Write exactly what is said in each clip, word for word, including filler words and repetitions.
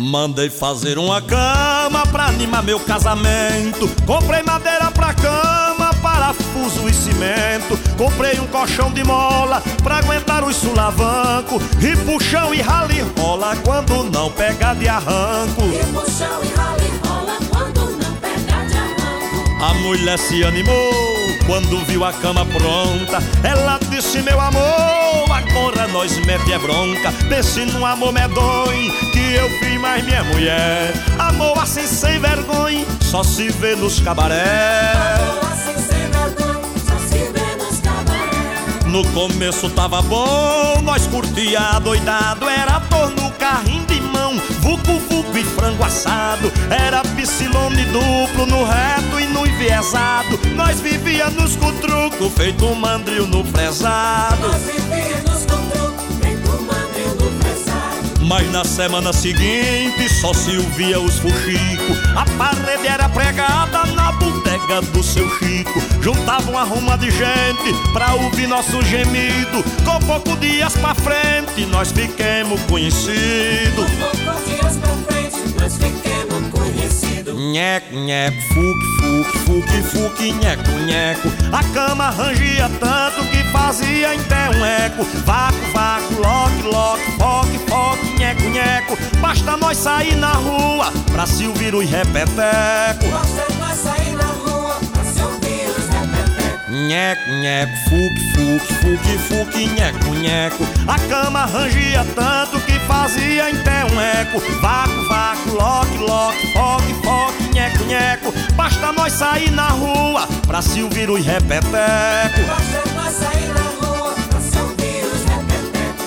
Mandei fazer uma cama pra animar meu casamento. Comprei madeira pra cama, parafuso e cimento. Comprei um colchão de mola pra aguentar os sulavancos. E puxão e rala e rola quando não pega de arranco. E puxão e rala e rola quando não pega de arranco. A mulher se animou quando viu a cama pronta. Ela disse: meu amor, agora nós mete a bronca. Pense num amor medonho que eu fiz mais minha mulher. Amor assim sem vergonha, só se vê nos cabaré. Amor assim sem vergonha, só se vê nos cabaré. No começo tava bom, nós curtia adoidado. Era dor no carrinho de mão, vucu vucu e frango assado. Era piscilone duplo no reto e no enviesado. Nós vivia nos cutrucos, feito um mandril no fresado. Nós vivia nos cutrucos, feito um mandril no fresado. Mas na semana seguinte só se ouvia os fuxicos. A parede era pregada na bodega do seu Chico. Juntava uma ruma de gente pra ouvir nosso gemido. Com poucos dias pra frente nós fiquemos conhecidos. Com poucos dias pra frente nós fiquemos conhecidos. Nheco, nheco, fuque, fuque, fuque, fuque, nheco, nheco. A cama rangia tanto que fazia até um eco. Vaco, vaco, loque, loque, foque, foque, nheco, nheco. Basta nós sair na rua pra se ouvir os repeteco. Basta nós sair na rua pra se ouvir os repeteco. Nheco, nheco, fuque, fuque, fuque, fuque, nheco, nheco. A cama rangia tanto que fazia até um eco. Vaco, vaco, loque, loque, foque, foque, nheco, nheco. Basta nós sair na rua pra se ouvir os repeteco. Basta nós sair na rua pra se ouvir os repeteco.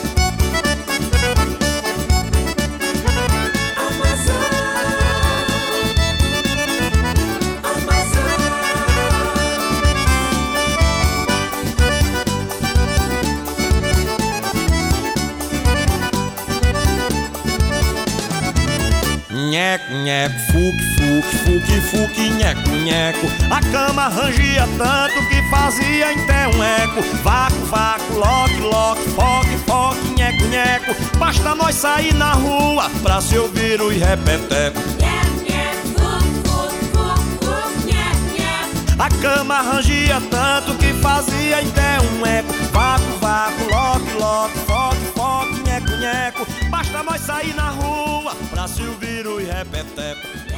Amazon, Amazon. Nheco, nheco, fuque, fuque, fuque, fuque, nheco, nheco. A cama rangia tanto que fazia até um eco. Vaco, vaco, loque, loque, foque, foque, nheco, nheco. Basta nós sair na rua pra se ouvir os repeteco. Nheco, nheco, fuque, fuque, fuque, fuque, nheco, nheco. A cama rangia tanto que fazia até um eco. Vaco, vaco, loque, loque, foque, foque, nheco, nheco. Basta nós sair na rua pra se ouvir os repeteco.